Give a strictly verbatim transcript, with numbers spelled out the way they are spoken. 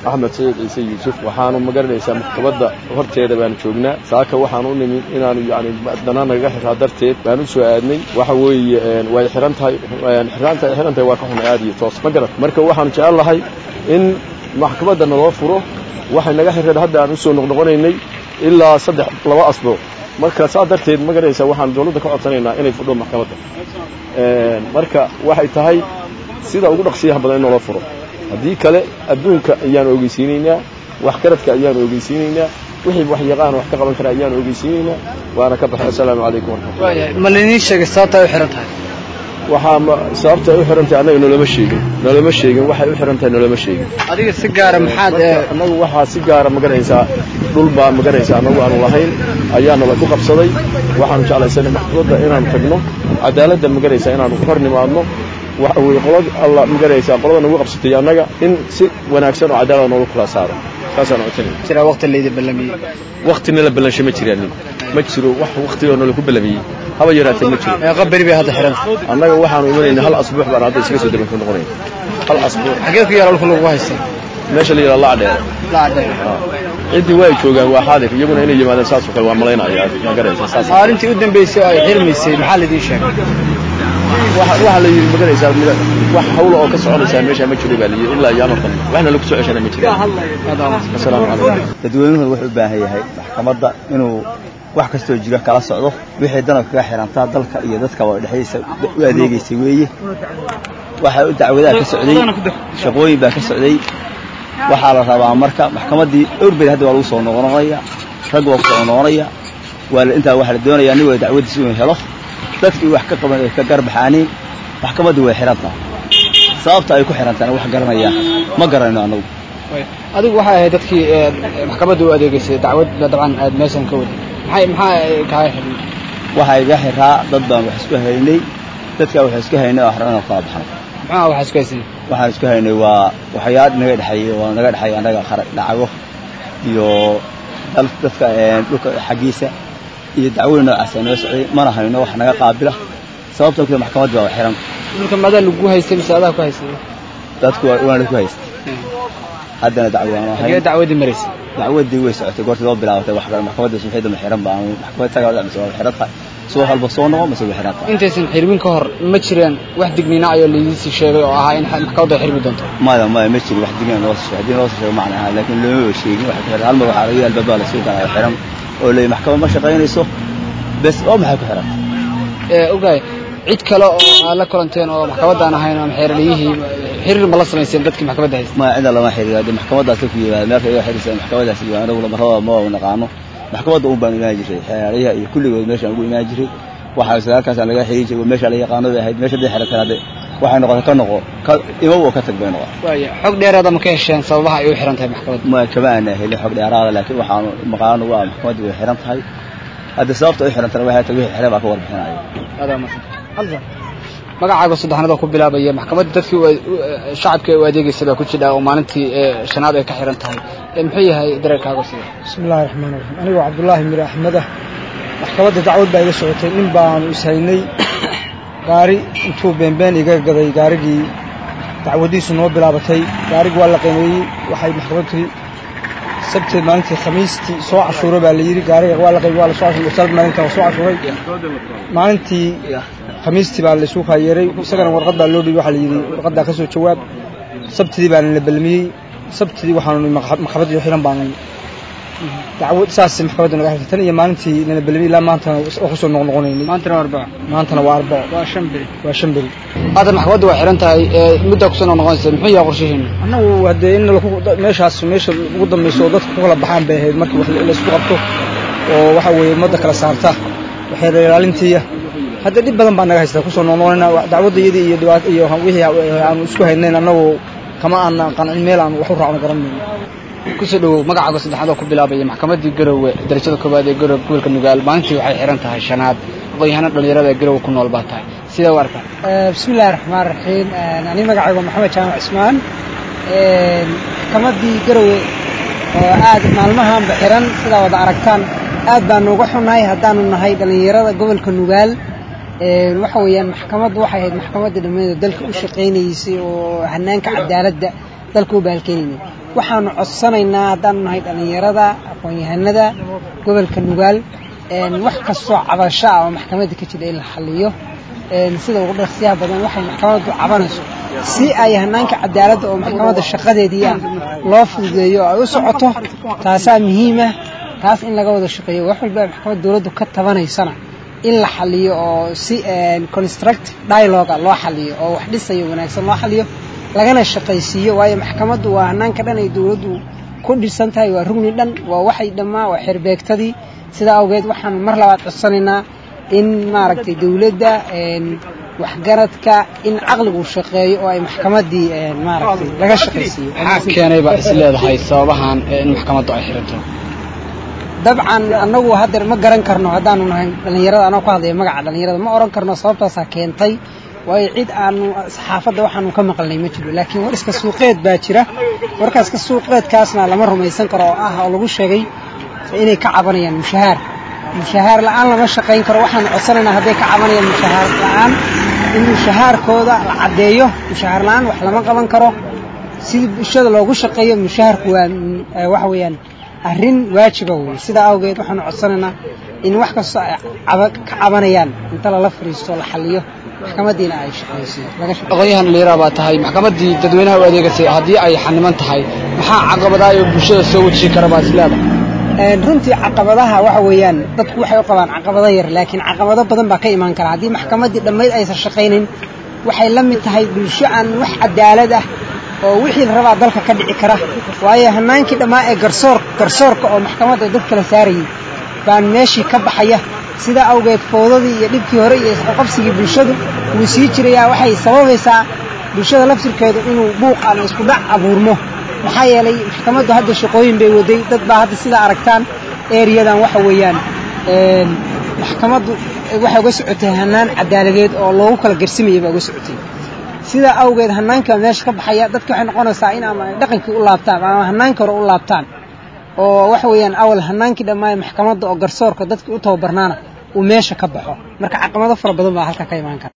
Axmed Saciid Ciise Yuusuf waxaanu magaranaysaa maxkamadda horteeda baan joognaa saaka waxaan u nimid inaanu yaani danaan naga xiraa darteed baan u soo aadnay waxa weeye way xiran tahay xiraanta xiranta waa ka xun aad iyo toos ma garad marka waxaan jecelahay in maxkamadda noo furo waxa naga xiray hadda aan u soo noqnoqonaynay ilaa saddex laba asbuuc marka saa darteed magaranaysaa waxaan dawladda ka codsanaynaa inay fudho maxkamadda ee marka waxay tahay sida ugu dhaqsiyaha badan in loo furo haddii kale adduunka ayaan ogeysiinaynaa wax karadka ayaan ogeysiinaynaa wixii wax yaqaan wax ka qaban kara ayaan ogeysiinaynaa waana ka baxay assalaamu calaykum warahmatullahi ma leeyahay sheegay sababta u xiran tahay waxa sababta u xiran tahay anaga noloma sheegin noloma sheegin waxay u xiran tahay noloma sheegin adiga si gaar ah maxaad anagu waxa si gaar ah magaranaysaa dhul baa magaranaysaa anagu aan lahayn ayaana la ku qabsaday waxaan jeclaysanay maxkamadda inaan tagno cadaaladda magaranaysaa inaan ku hornimaadno waxa weey qolad Allah magaraysa qolada nagu qabsatay anaga in si wanaagsan oo cadaalad noogu kala saaro taasana oo tan jira waqti leeyahay balamiye waqtina la balanshay ma jiraan ma jiro wax waqti oo lagu balamiye haba yaraatay ma jiro ee qabri bay hada xiran anaga waxaan u imanayna hal asbuuc baan hadda iska soo daban ku noqonay hal asbuuc xagee ku yaalo lagu haysan meesha la yiraahdo lacdeer lacdeer cidii way joogaan waa xaadir iyaguna inay yimaadaan saas oo kale waa malaynaya magaraysa saas maalintii u dambeysay ay xirmaysay maxaa la idin sheegay waxa waxa la yiri magaraysa wax hawl oo ka soconaysa meesha ma jiro baa ilaa yaamadan waxna lagu soo ceshanay ma jiro assalaamu calaykum dadweynuhu wuxuu u baahan yahay maxkamadda inuu wax kasto jiro kala socdo wixii danab ka xirantaa dalka iyo dadka waa dhaxaysa u adeegaysa weeye waxa uu dacwadaha ka socday shaqooyin baa ka socday waxa la rabaa marka maxkamaddii urbeed hadda waa lagu soo noqonaya rag waa soo noqonaya wala inta waxa la doonayaa in way dacwadiisu inuu helo dadkii wax ka qaban ka garbaxaaneen maxkamaddu way xirantaa sababta ay ku xirantaan wax garanaya ma garanayno anagu adigu waxa ay dadkii maxkamaddu u adeegaysay dacwad dabcan aad meeshan ka wadi maxay maxay ka xiran waxa ay gaxiraa dad baan wax isku haynay dadka wax isku haynay oo xarana ka baxan maxaa wax isku haynay waxa isku haynay waa waxyaad naga dhaxay waa naga dhaxay anaga xarag dhacago iyo dadka dhulka xagiisa iyo dacwada noocaasna socday mana hayno wax naga qaabila sababtoo kale maxkamadda waa xiran dhulka maada lagu haystay misaadaha ku haystay dadku waa ku haystay haddana dacwada waa hay dacwadii mareysay dacwadii way socotay goortii loo bilaaway wax kale maxkamadda suuxeeda ma xiran baan maxkamadda tagaa wada soo xiran soo halba soo noqon ma soo xiran intaysan xirmin ka hor ma jireen wax digniina ayo leeyisi sheegay oo ahaa in maxkamadda xirmi doonto ma ma ma jiro wax digniina loo sheegay loo sheegay macnaha laakiin loo sheegay wax kale hal mar waxa laga yaal babaala soo galay xiran oo leey maxkamadda ma shaqeynayso bas oo maxay ku xiran ee ogaay cid kale oo la kulanteen oo maxkamadda aan ahayn oo xeerliyihii xiriir ma la sameeyeen dadkii maxkamadda haystay ma cid lama xiriir maxkamaddaas ku yimaado meelka ay xiriirsan maxkamaddaas iyo anagu lama rabo ma wada naqaano maxkamadda uu baan ilaa jiray xeerliyaha iyo kulligood meesha ugu imaan jiray waxa sagaalkaas laga xiriir jiray meesha la yaqaano ahayd meesha dheer xiranaade waxay noqotay ka noqo ima oo ka tag bay noqon waaya xog dheeraad ma ka hesheen sababaha ay u xiran tahay maxkamadda ma kabaana helay xog dheeraad laakiin waxaan maqaan waa maxkamadda way xiran tahay هذا سبب أي حرام ترى وهي تبيه حرام أكبر بحناية هذا مثلا هذا magaca saddexnada ku bilaabaya maxkamadda dadkii shacabka ee adeegay sida ku jira oo maalintii shanaad ay ka xiran tahay maxay yahay dareenkaaga sida bismillaahir rahmaanir rahiim aniga Cabdullaahi Mir Axmed maxkamadda dacwad baa iga socotay nin baan u saynay gaari intuu beenbeen iga gaday gaarigii dacwadiisu noo bilaabatay gaarigi waa la qiimeeyay waxay maxkamaddu sabti maalintii khamiistii soo cashuuro baa la yiri gaariga waa la qiimeeyay waa la soo cashuuray sabti maalintii soo cashuuray maalintii khamiistii baa la soo khayray isagana warqad baa loo dhigay waxa la yiri warqadda ka soo jawaab sabtidii baa la balmiyay sabtidii waxaan maxkamadda xiran baan dacwad saas maxkamadda naga xirtay iyo maalintii la balmiyay la maanta oo soo noqnoqonaynay maanta waa arbac maantana waa arbac waa shan bil waa shan bil hada maxkamadda waa xiran tahay muddo ku soo noqonaysa muxuu yahay qorshaheena annagu hadee in la ku meeshaas meesha ugu dambeeyso dadku ku kala baxaan bay ahayd markii wax la isku qabto oo waxa weeye ummadda kala saarta waxay ilaalintiya hadda dib badan baa naga haysta ku soo noqnoqonayna dacwadayadii iyo dhibaato iyo wixii aan isku haynay annagu kama aan qancin meel aan wax u raacno garanayno ku soo dhaw magaca saddexaad oo ku bilaabay maxkamadii Garowe darajada koobaad ee Garowe gobolka Nugaal maalintii waxay xiran tahay shanaad aqoonyahanada dhalinyarada Garowe ku nool baa tahay sida warka bismillaahir rahmaanir rahiim ani magacaygu Maxamed Jaamac Ismaan ee maxkamadii Garowe oo aad maalmahan xiran sida wada aragtaan aad baan uga xunahay hadaan nahay dhalinyarada gobolka Nugaal ee waxa weeyaan maxkamaddu waxay ahayd maxkamadda dhammaan dalka u shaqeynaysay oo hanaanka cadaaladda dalka u baalkeenaynin waxaanu codsanaynaa haddaanu nahay dhallinyarada aqoon-yahanada gobolka Nugaal wax kastoo cabasho ah oo maxkamadda ka jira in la xalliyo sida ugu dhaqsiyaha badan waxay maxkamaddu cabanayso si ay hanaanka cadaaladda oo maxkamadda shaqadeedii loo fududeeyo ay u socoto taasaa muhiim ah taas in laga wada shaqeeyo wax walba maxkamadda dawladdu ka tabanaysana in la xalliyo oo si constructive dialogue loo xalliyo oo wax dhisayo wanaagsan loo xalliyo lagana shaqaysiiyo waayo maxkamaddu waa hanaanka dhan ay dawladdu ku dhisan tahay waa rugni dhan waa waxay dhammaa waa xirbeegtadii sida awgeed waxaan mar labaad codsanaynaa in maaragtay dawladda waxgaradka in aqligu shaqeeyo oo ay maxkamaddii maaragtay laga shaqaysiiyo maxaa keenay baa is leedahay sababahan in maxkamaddu ay xiranto dabcan annagu hadda ma garan karno haddaanu nahay dhallinyarada anoo ku hadlaya magaca dhallinyarada ma oran karno sababtaasaa keentay waayo cid aanu saxaafadda waxaanu ka maqalnay ma jiro laakiin war iska suuqeed baa jira warkaas ka suuqeedkaasna lama rumaysan karo oo ah oo lagu sheegay inay ka cabanayaan mushahaar mushahaar la'aan lama shaqayn karo waxaanu codsanaynaa hadday ka cabanayaan mushahaar la'aan in mushahaarkooda la caddeeyo mushahaar la'aan wax lama qaban karo sidii bulshada loogu shaqeeyo mushahaarku waa waxa weeyaan arrin waajiba weeye sidaa awgeed waxaanu codsanaynaa in wax kastoo ay ka cabanayaan inta lala fariisto la xalliyo maxkamadiina ay shaqaysiiso laga shaqeeyo aqoonyahan dhalinyaro baa tahay maxkamaddii dadweynaha u adeegaysay haddii ay xaniman tahay maxaa caqabadaha iyo bulshada soo wajihi kara baa is leedahay runtii caqabadaha waxa weeyaan dadku waxay u qabaan caqabado yar laakiin caqabado badan baa ka imaan kara haddii maxkamaddii dhammayd aysan shaqaynin waxay la mid tahay bulsho aan wax cadaalad ah oo wixii la rabaa dalka ka dhici kara waayo hanaankii dhammaa ee garsoor garsoorka oo maxkamadda dad kala saarayay baan meeshii ka baxaya sida awgeed foodadii iyo dhibkii hore iyo isqabsigii bulshadu uu sii jirayaa waxay sababaysaa bulshada laftirkeedu inuu buuq ama isku dhac abuurmo maxaa yeelay maxkamaddu hadda shaqooyin bay waday dad baa hadda sida aragtaan eeriyadan waxa weeyaan maxkamaddu waxay uga socotay hanaan cadaaladeed oo loogu kala garsimayay baa uga socotay sida awgeed hanaanka meesha ka baxaya dadka waxay noqonaysaa in ama dhaqankii u laabtaan ama hanaanka hore u laabtaan oo waxa weeyaan awal hanaankii dhammaay maxkamadda oo garsoorka dadkii u tababarnaana uu meesha ka baxo marka caqabado fara badan baa halka ka imaan kara